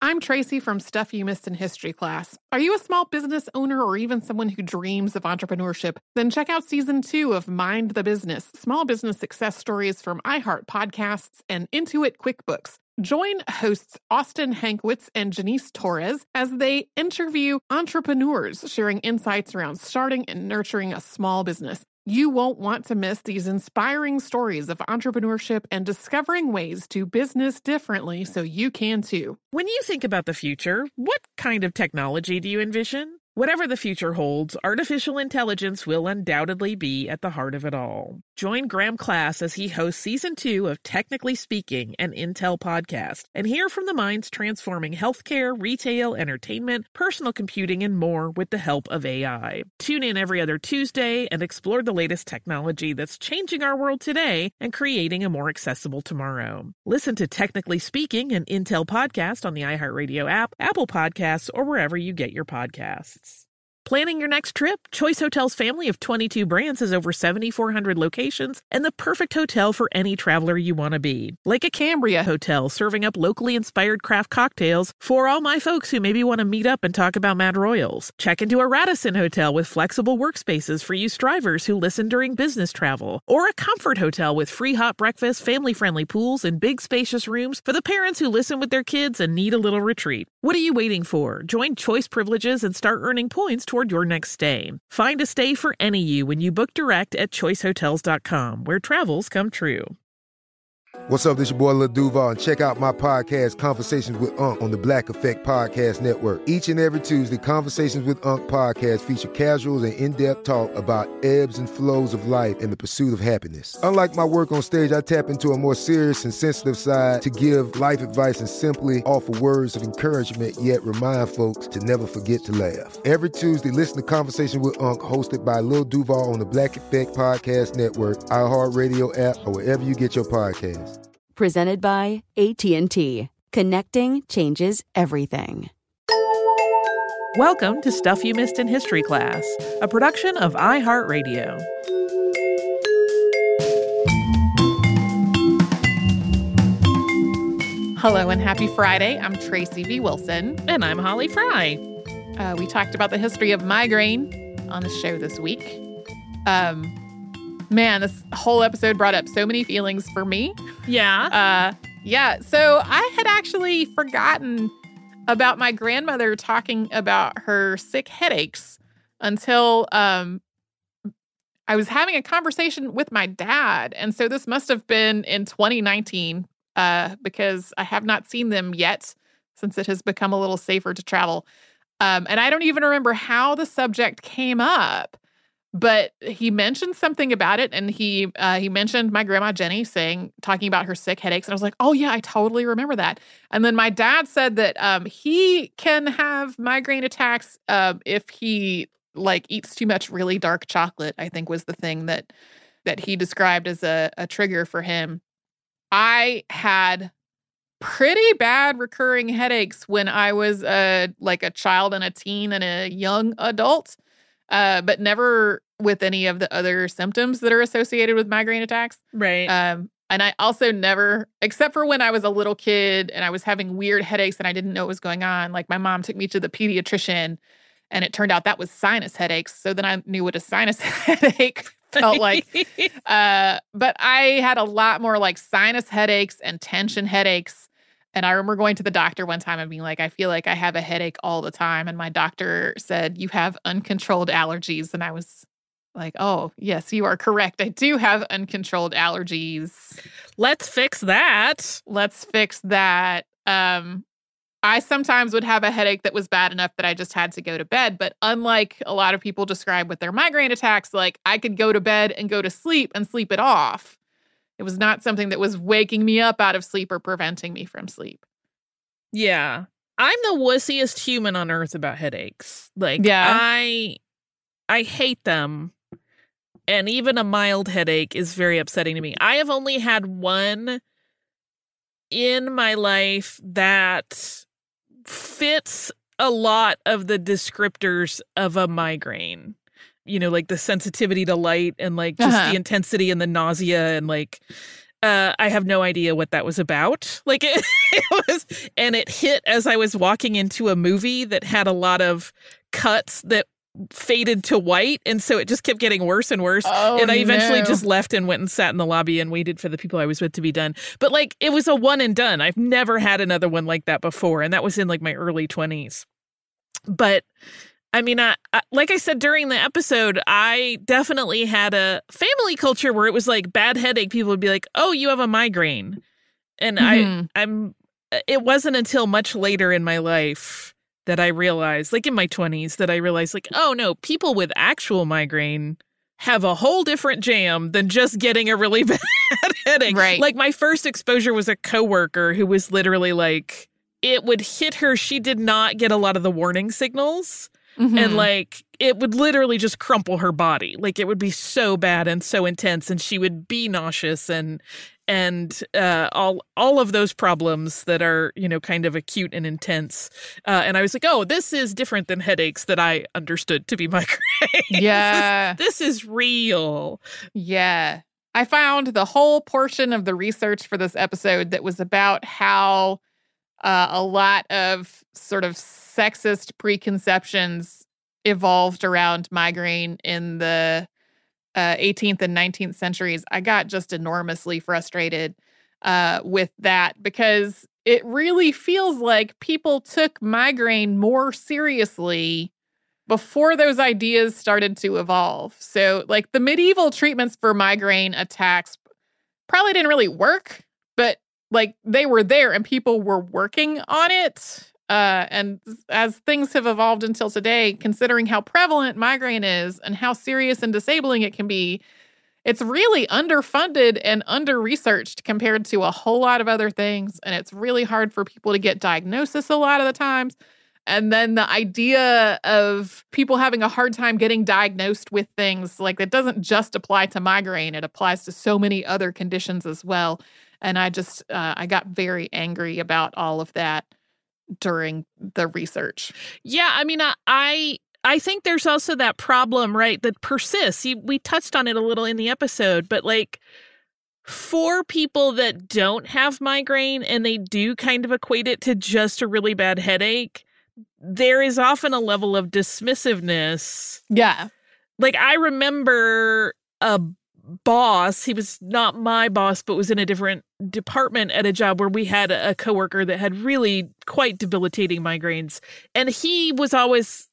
I'm Tracy from Stuff You Missed in History class. Are you a small business owner or even someone who dreams of entrepreneurship? Then check out Season 2 of Mind the Business, small business success stories from iHeart Podcasts and Intuit QuickBooks. Join hosts Austin Hankwitz and Janice Torres as they interview entrepreneurs sharing insights around starting and nurturing a small business. You won't want to miss these inspiring stories of entrepreneurship and discovering ways to business differently so you can too. When you think about the future, what kind of technology do you envision? Whatever the future holds, artificial intelligence will undoubtedly be at the heart of it all. Join Graham Class as he hosts Season 2 of Technically Speaking, an Intel podcast, and hear from the minds transforming healthcare, retail, entertainment, personal computing, and more with the help of AI. Tune in every other Tuesday and explore the latest technology that's changing our world today and creating a more accessible tomorrow. Listen to Technically Speaking, an Intel podcast on the iHeartRadio app, Apple Podcasts, or wherever you get your podcasts. Planning your next trip? Choice Hotels' family of 22 brands has over 7,400 locations and the perfect hotel for any traveler you want to be. Like a Cambria Hotel, serving up locally inspired craft cocktails for all my folks who maybe want to meet up and talk about Mad Royals. Check into a Radisson Hotel with flexible workspaces for you strivers who listen during business travel. Or a Comfort Hotel with free hot breakfast, family-friendly pools, and big spacious rooms for the parents who listen with their kids and need a little retreat. What are you waiting for? Join Choice Privileges and start earning points toward your next stay. Find a stay for any you when you book direct at choicehotels.com, where travels come true. What's up, this your boy Lil Duval, and check out my podcast, Conversations with Unc, on the Black Effect Podcast Network. Each and every Tuesday, Conversations with Unc podcast feature casuals and in-depth talk about ebbs and flows of life and the pursuit of happiness. Unlike my work on stage, I tap into a more serious and sensitive side to give life advice and simply offer words of encouragement, yet remind folks to never forget to laugh. Every Tuesday, listen to Conversations with Unc, hosted by Lil Duval on the Black Effect Podcast Network, iHeartRadio app, or wherever you get your podcasts. Presented by AT&T. Connecting changes everything. Welcome to Stuff You Missed in History class, a production of iHeartRadio. Hello and happy Friday. I'm Tracy V. Wilson. And I'm Holly Fry. We talked about the history of migraine on the show this week. Man, this whole episode brought up so many feelings for me. Yeah. So I had actually forgotten about my grandmother talking about her sick headaches until I was having a conversation with my dad. And so this must have been in 2019 because I have not seen them yet since it has become a little safer to travel. And I don't even remember how the subject came up. But he mentioned something about it, and he mentioned my grandma Jenny talking about her sick headaches, and I was like, oh yeah, I totally remember that. And then my dad said that he can have migraine attacks if he eats too much really dark chocolate. I think was the thing that he described as a trigger for him. I had pretty bad recurring headaches when I was a child and a teen and a young adult. But never with any of the other symptoms that are associated with migraine attacks. Right. And I also never, except for when I was a little kid and I was having weird headaches and I didn't know what was going on. Like my mom took me to the pediatrician and it turned out that was sinus headaches. So then I knew what a sinus headache felt like. But I had a lot more sinus headaches and tension headaches. And I remember going to the doctor one time and being like, I feel like I have a headache all the time. And my doctor said, you have uncontrolled allergies. And I was like, oh, yes, you are correct. I do have uncontrolled allergies. Let's fix that. I sometimes would have a headache that was bad enough that I just had to go to bed. But unlike a lot of people describe with their migraine attacks, I could go to bed and go to sleep and sleep it off. It was not something that was waking me up out of sleep or preventing me from sleep. Yeah. I'm the wussiest human on earth about headaches. I hate them. And even a mild headache is very upsetting to me. I have only had one in my life that fits a lot of the descriptors of a migraine. The sensitivity to light and just the intensity and the nausea and I have no idea what that was about. Like it was, and it hit as I was walking into a movie that had a lot of cuts that faded to white, and so it just kept getting worse and worse. Oh, and I eventually no. just left and went and sat in the lobby and waited for the people I was with to be done. But like it was a one and done. I've never had another one like that before, and that was in like my early 20s. But I mean, I like I said during the episode, I definitely had a family culture where it was like bad headache. People would be like, "Oh, you have a migraine," and Mhm. It wasn't until much later in my life that I realized, like in my 20s, that I realized, like, oh no, people with actual migraine have a whole different jam than just getting a really bad headache. Right. Like my first exposure was a coworker who was literally like, it would hit her. She did not get a lot of the warning signals. Mhm. And like it would literally just crumple her body. Like it would be so bad and so intense, and she would be nauseous and all of those problems that are, you know, kind of acute and intense. And I was like, oh, this is different than headaches that I understood to be migraine. Yeah. This is real. Yeah. I found the whole portion of the research for this episode that was about how a lot of sort of sexist preconceptions evolved around migraine in the 18th and 19th centuries. I got just enormously frustrated with that because it really feels like people took migraine more seriously before those ideas started to evolve. So, like, the medieval treatments for migraine attacks probably didn't really work, but like they were there and people were working on it. And as things have evolved until today, considering how prevalent migraine is and how serious and disabling it can be, it's really underfunded and under-researched compared to a whole lot of other things. And it's really hard for people to get diagnosis a lot of the times. And then the idea of people having a hard time getting diagnosed with things, like it doesn't just apply to migraine, it applies to so many other conditions as well. And I just, I got very angry about all of that during the research. Yeah, I mean, I think there's also that problem, right, that persists. We touched on it a little in the episode, but like for people that don't have migraine and they do kind of equate it to just a really bad headache, there is often a level of dismissiveness. Yeah. Like I remember a boss, he was not my boss, but was in a different department at a job where we had a coworker that had really quite debilitating migraines. And he was always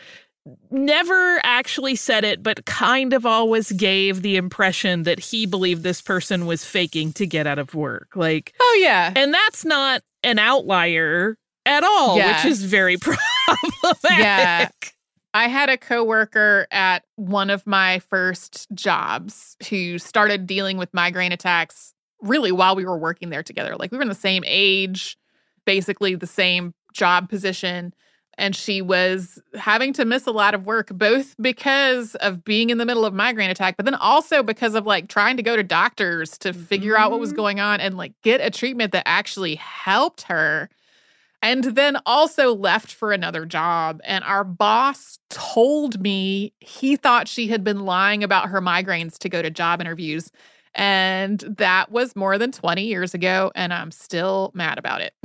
never actually said it, but kind of always gave the impression that he believed this person was faking to get out of work. Like, oh, yeah. And that's not an outlier at all, Yeah. which is very problematic. Yeah. I had a coworker at one of my first jobs who started dealing with migraine attacks really while we were working there together. Like we were in the same age, basically the same job position. And she was having to miss a lot of work, both because of being in the middle of migraine attack, but then also because of like trying to go to doctors to figure out what was going on and like get a treatment that actually helped her. And then also left for another job. And our boss told me he thought she had been lying about her migraines to go to job interviews. And that was more than 20 years ago. And I'm still mad about it.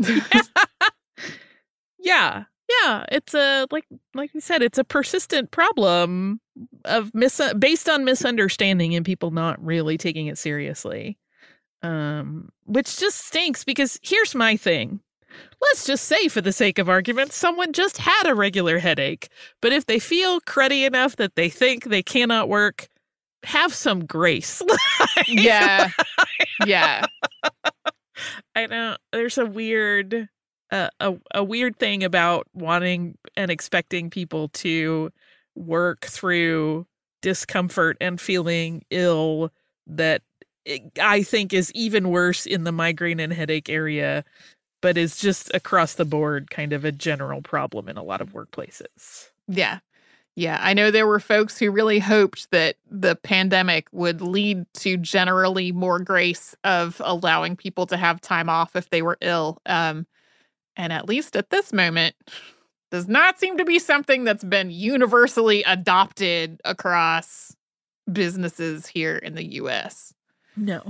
Yeah. Yeah. It's a, like you said, it's a persistent problem of based on misunderstanding and people not really taking it seriously. Which just stinks because here's my thing. Let's just say, for the sake of argument, someone just had a regular headache. But if they feel cruddy enough that they think they cannot work, have some grace. Yeah. Yeah. I know there's a weird thing about wanting and expecting people to work through discomfort and feeling ill that I think is even worse in the migraine and headache area, but is just across the board kind of a general problem in a lot of workplaces. Yeah. Yeah. I know there were folks who really hoped that the pandemic would lead to generally more grace of allowing people to have time off if they were ill. And at least at this moment, does not seem to be something that's been universally adopted across businesses here in the U.S. No.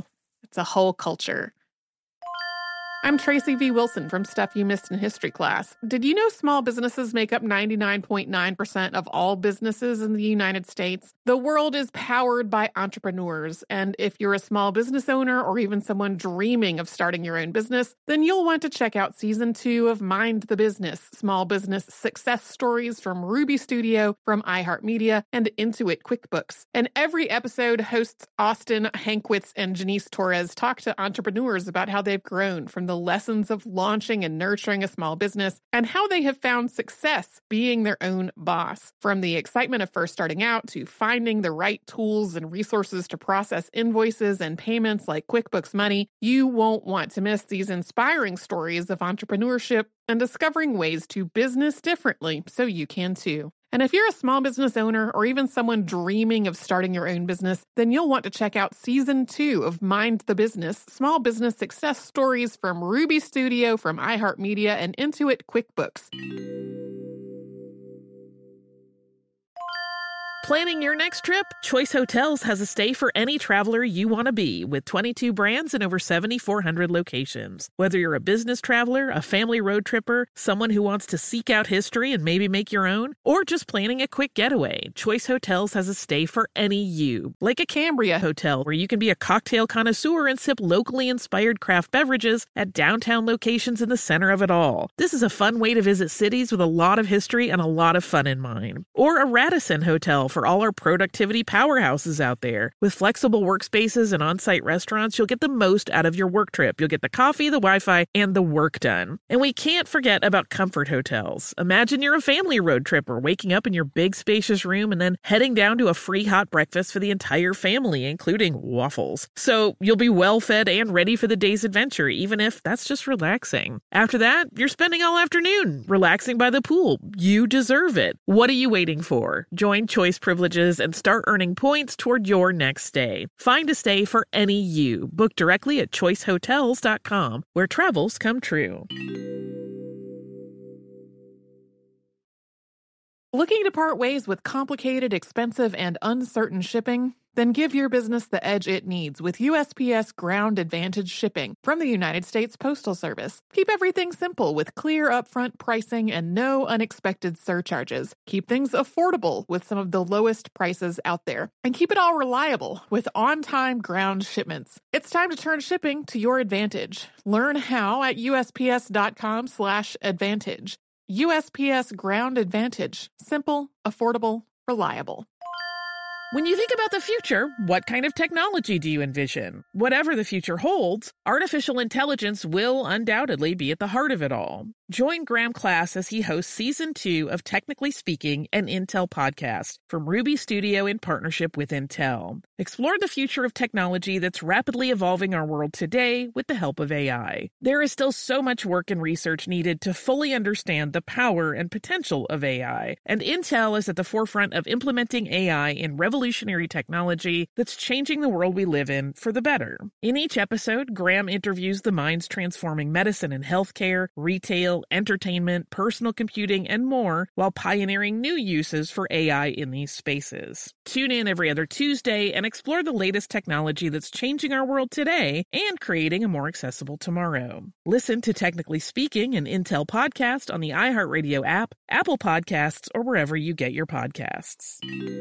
It's a whole culture. I'm Tracy V. Wilson from Stuff You Missed in History Class. Did you know small businesses make up 99.9% of all businesses in the United States? The world is powered by entrepreneurs, and if you're a small business owner or even someone dreaming of starting your own business, then you'll want to check out Season 2 of Mind the Business, small business success stories from Ruby Studio, from iHeartMedia, and Intuit QuickBooks. In every episode, hosts Austin Hankwitz and Janice Torres talk to entrepreneurs about how they've grown from the lessons of launching and nurturing a small business and how they have found success being their own boss. From the excitement of first starting out to finding the right tools and resources to process invoices and payments like QuickBooks Money, you won't want to miss these inspiring stories of entrepreneurship and discovering ways to business differently so you can too. And if you're a small business owner or even someone dreaming of starting your own business, then you'll want to check out Season 2 of Mind the Business, small business success stories from Ruby Studio, from iHeartMedia, and Intuit QuickBooks. Planning your next trip? Choice Hotels has a stay for any traveler you want to be, with 22 brands and over 7,400 locations. Whether you're a business traveler, a family road tripper, someone who wants to seek out history and maybe make your own, or just planning a quick getaway, Choice Hotels has a stay for any you. Like a Cambria Hotel, where you can be a cocktail connoisseur and sip locally inspired craft beverages at downtown locations in the center of it all. This is a fun way to visit cities with a lot of history and a lot of fun in mind. Or a Radisson Hotel for all our productivity powerhouses out there. With flexible workspaces and on-site restaurants, you'll get the most out of your work trip. You'll get the coffee, the Wi-Fi, and the work done. And we can't forget about Comfort Hotels. Imagine you're a family road tripper, waking up in your big spacious room and then heading down to a free hot breakfast for the entire family, including waffles. So you'll be well fed and ready for the day's adventure, even if that's just relaxing. After that, you're spending all afternoon relaxing by the pool. You deserve it. What are you waiting for? Join Choice Privileges and start earning points toward your next stay. Find a stay for any you. Book directly at choicehotels.com, where travels come true. Looking to part ways with complicated, expensive, and uncertain shipping? Then give your business the edge it needs with USPS Ground Advantage shipping from the United States Postal Service. Keep everything simple with clear upfront pricing and no unexpected surcharges. Keep things affordable with some of the lowest prices out there. And keep it all reliable with on-time ground shipments. It's time to turn shipping to your advantage. Learn how at USPS.com/advantage. USPS Ground Advantage. Simple, affordable, reliable. When you think about the future, what kind of technology do you envision? Whatever the future holds, artificial intelligence will undoubtedly be at the heart of it all. Join Graham Class as he hosts Season 2 of Technically Speaking, an Intel podcast from Ruby Studio in partnership with Intel. Explore the future of technology that's rapidly evolving our world today with the help of AI. There is still so much work and research needed to fully understand the power and potential of AI, and Intel is at the forefront of implementing AI in revolutionary technology that's changing the world we live in for the better. In each episode, Graham interviews the minds transforming medicine and healthcare, retail, entertainment, personal computing, and more, while pioneering new uses for AI in these spaces. Tune in every other Tuesday and explore the latest technology that's changing our world today and creating a more accessible tomorrow. Listen to Technically Speaking, an Intel podcast on the iHeartRadio app, Apple Podcasts, or wherever you get your podcasts.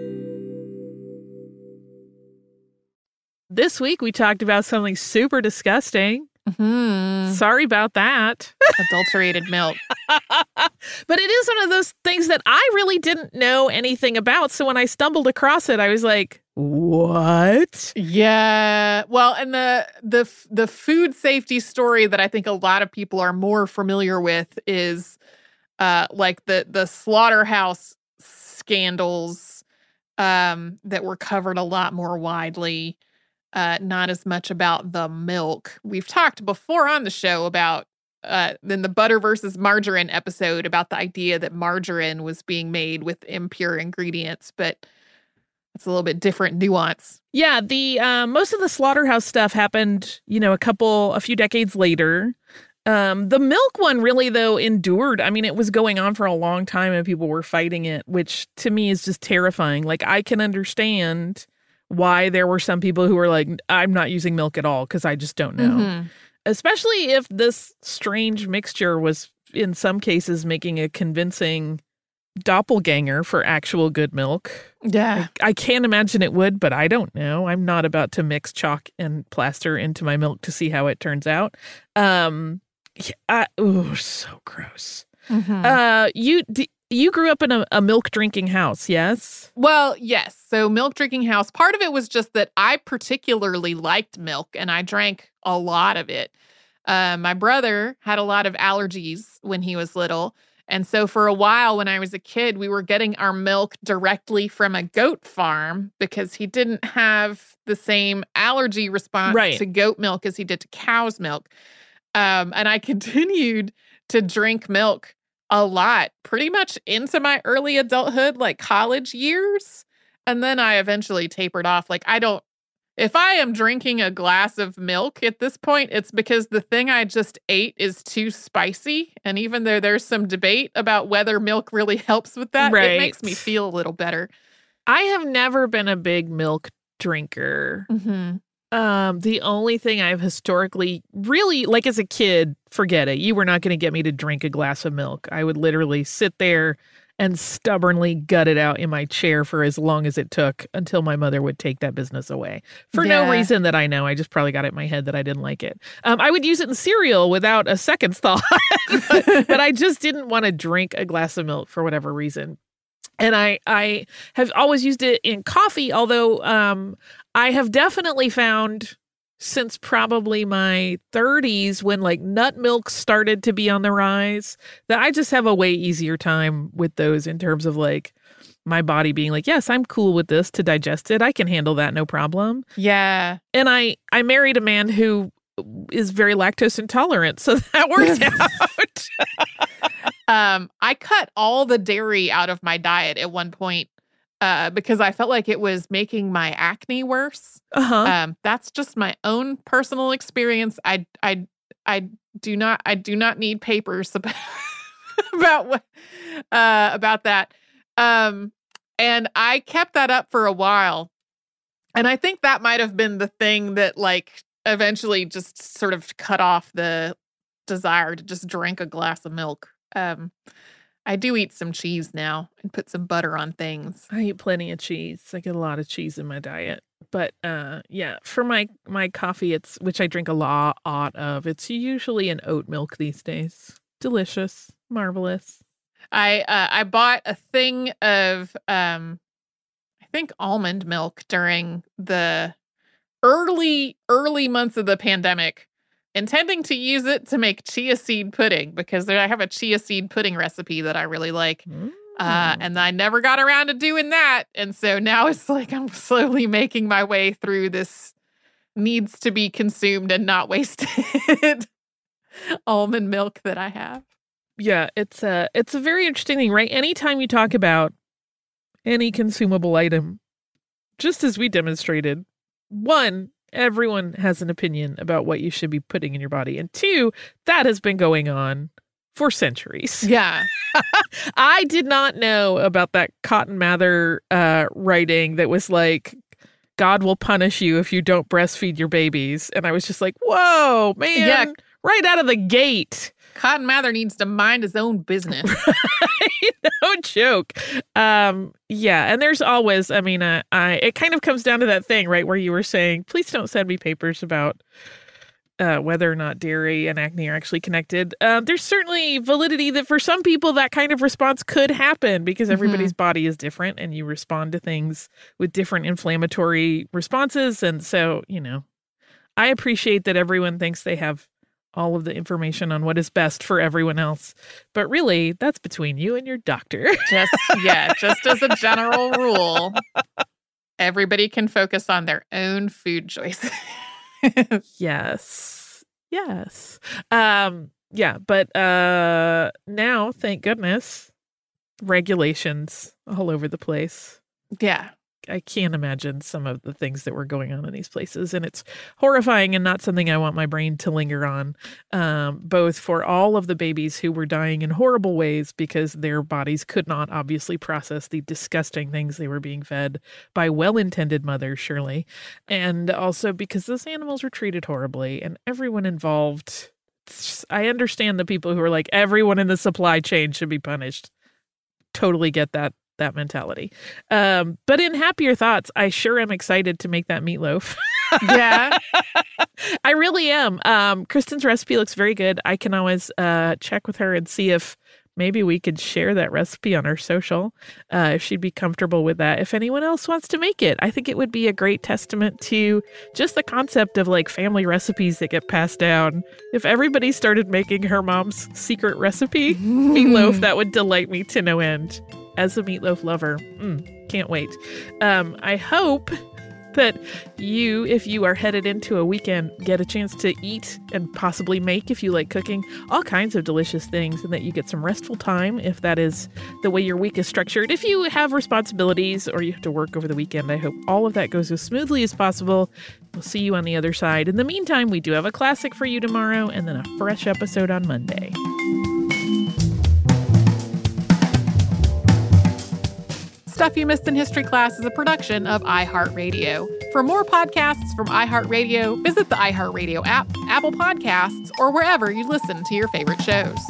This week, we talked about something super disgusting. Sorry about that. Adulterated milk. But it is one of those things that I really didn't know anything about. So when I stumbled across it, I was like, what? Yeah. Well, and the food safety story that I think a lot of people are more familiar with is like the slaughterhouse scandals that were covered a lot more widely. Not as much about the milk. We've talked before on the show about in the butter versus margarine episode about the idea that margarine was being made with impure ingredients, but it's a little bit different nuance. Yeah, the most of the slaughterhouse stuff happened, a few decades later. The milk one really, though, endured. I mean, it was going on for a long time and people were fighting it, which to me is just terrifying. Like, I can understand why there were some people who were like, I'm not using milk at all because I just don't know. Mm-hmm. Especially if this strange mixture was, in some cases, making a convincing doppelganger for actual good milk. Yeah. I can't imagine it would, but I don't know. I'm not about to mix chalk and plaster into my milk to see how it turns out. So gross. Mm-hmm. You grew up in a milk drinking house, yes? Well, yes. So milk drinking house, part of it was just that I particularly liked milk and I drank a lot of it. My brother had a lot of allergies when he was little. And so for a while when I was a kid, we were getting our milk directly from a goat farm because he didn't have the same allergy response to goat milk as he did to cow's milk. And I continued to drink milk a lot, pretty much into my early adulthood, like college years. And then I eventually tapered off. Like, if I am drinking a glass of milk at this point, it's because the thing I just ate is too spicy. And even though there's some debate about whether milk really helps with that, it makes me feel a little better. I have never been a big milk drinker. Mm-hmm. The only thing I've historically really, like as a kid, forget it. You were not going to get me to drink a glass of milk. I would literally sit there and stubbornly gut it out in my chair for as long as it took until my mother would take that business away. For no reason that I know. I just probably got it in my head that I didn't like it. I would use it in cereal without a second's thought, but I just didn't want to drink a glass of milk for whatever reason. And I have always used it in coffee, although I have definitely found since probably my 30s when like nut milk started to be on the rise that I just have a way easier time with those in terms of like my body being like, yes, I'm cool with this to digest it. I can handle that. No problem. Yeah. And I married a man who is very lactose intolerant. So that worked out. I cut all the dairy out of my diet at one point. Because I felt like it was making my acne worse. That's just my own personal experience. I do not need papers about about that. And I kept that up for a while, and I think that might have been the thing that like eventually just sort of cut off the desire to just drink a glass of milk. I do eat some cheese now and put some butter on things. I eat plenty of cheese. I get a lot of cheese in my diet. But for my coffee, which I drink a lot of, it's usually an oat milk these days. Delicious, marvelous. I bought a thing of I think almond milk during the early months of the pandemic, intending to use it to make chia seed pudding because I have a chia seed pudding recipe that I really like. And I never got around to doing that. And so now it's like I'm slowly making my way through this needs to be consumed and not wasted almond milk that I have. Yeah, it's a very interesting thing, right? Anytime you talk about any consumable item, just as we demonstrated, one, everyone has an opinion about what you should be putting in your body. And two, that has been going on for centuries. Yeah. I did not know about that Cotton Mather writing that was like, God will punish you if you don't breastfeed your babies. And I was just like, whoa, man, right out of the gate. Cotton Mather needs to mind his own business. No joke. And there's always, it kind of comes down to that thing, right, where you were saying, please don't send me papers about whether or not dairy and acne are actually connected. There's certainly validity that for some people that kind of response could happen because everybody's body is different and you respond to things with different inflammatory responses. And so, I appreciate that everyone thinks they have all of the information on what is best for everyone else. But really, that's between you and your doctor. Just as a general rule, everybody can focus on their own food choices. Yes. But now, thank goodness, regulations all over the place. Yeah. I can't imagine some of the things that were going on in these places. And it's horrifying and not something I want my brain to linger on, both for all of the babies who were dying in horrible ways because their bodies could not obviously process the disgusting things they were being fed by well-intended mothers, surely. And also because those animals were treated horribly and everyone involved. I understand the people who are like, everyone in the supply chain should be punished. Totally get that mentality. But in happier thoughts, I sure am excited to make that meatloaf. Yeah. I really am. Kristen's recipe looks very good. I can always check with her and see if maybe we could share that recipe on our social, if she'd be comfortable with that. If anyone else wants to make it, I think it would be a great testament to just the concept of like family recipes that get passed down. If everybody started making her mom's secret recipe meatloaf, that would delight me to no end. As a meatloaf lover, can't wait. I hope that you, if you are headed into a weekend, get a chance to eat and possibly make, if you like cooking, all kinds of delicious things, and that you get some restful time if that is the way your week is structured. If you have responsibilities or you have to work over the weekend, I hope all of that goes as smoothly as possible. We'll see you on the other side. In the meantime, we do have a classic for you tomorrow and then a fresh episode on Monday. Stuff You Missed in History Class is a production of iHeartRadio. For more podcasts from iHeartRadio, visit the iHeartRadio app, Apple Podcasts, or wherever you listen to your favorite shows.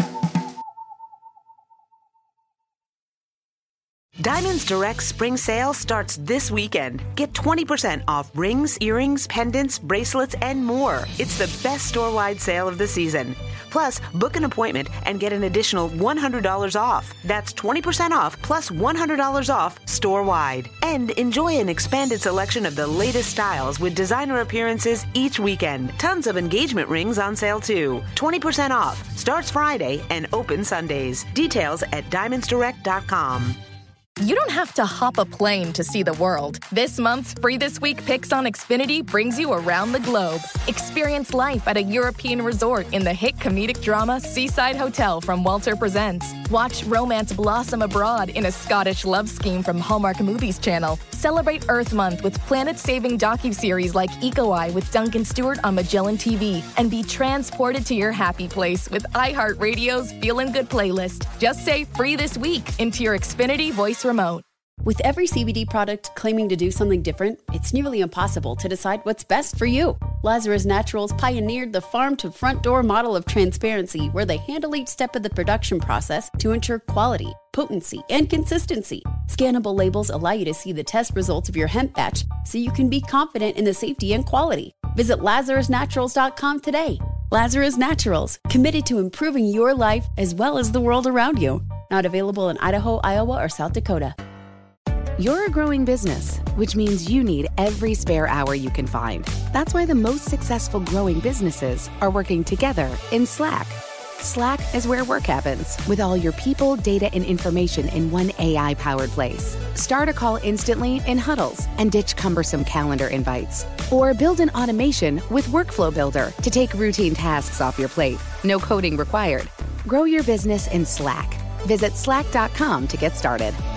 Diamonds Direct Spring Sale starts this weekend. Get 20% off rings, earrings, pendants, bracelets, and more. It's the best store-wide sale of the season. Plus, book an appointment and get an additional $100 off. That's 20% off plus $100 off store-wide. And enjoy an expanded selection of the latest styles with designer appearances each weekend. Tons of engagement rings on sale too. 20% off. Starts Friday and opens Sundays. Details at diamondsdirect.com. You don't have to hop a plane to see the world. This month's Free This Week Picks on Xfinity brings you around the globe. Experience life at a European resort in the hit comedic drama Seaside Hotel from Walter Presents. Watch romance blossom abroad in a Scottish love scheme from Hallmark Movies Channel. Celebrate Earth Month with planet-saving docuseries like Eco Eye with Duncan Stewart on Magellan TV. And be transported to your happy place with iHeartRadio's Feelin' Good playlist. Just say Free This Week into your Xfinity voice remote. With every CBD product claiming to do something different, it's nearly impossible to decide what's best for you. Lazarus Naturals pioneered the farm-to-front-door model of transparency, where they handle each step of the production process to ensure quality, potency, and consistency. Scannable labels allow you to see the test results of your hemp batch, so you can be confident in the safety and quality. Visit LazarusNaturals.com today. Lazarus Naturals, committed to improving your life as well as the world around you. Not available in Idaho, Iowa, or South Dakota. You're a growing business, which means you need every spare hour you can find. That's why the most successful growing businesses are working together in Slack. Slack is where work happens, with all your people, data, and information in one AI-powered place. Start a call instantly in huddles and ditch cumbersome calendar invites. Or build an automation with Workflow Builder to take routine tasks off your plate. No coding required. Grow your business in Slack. Visit slack.com to get started.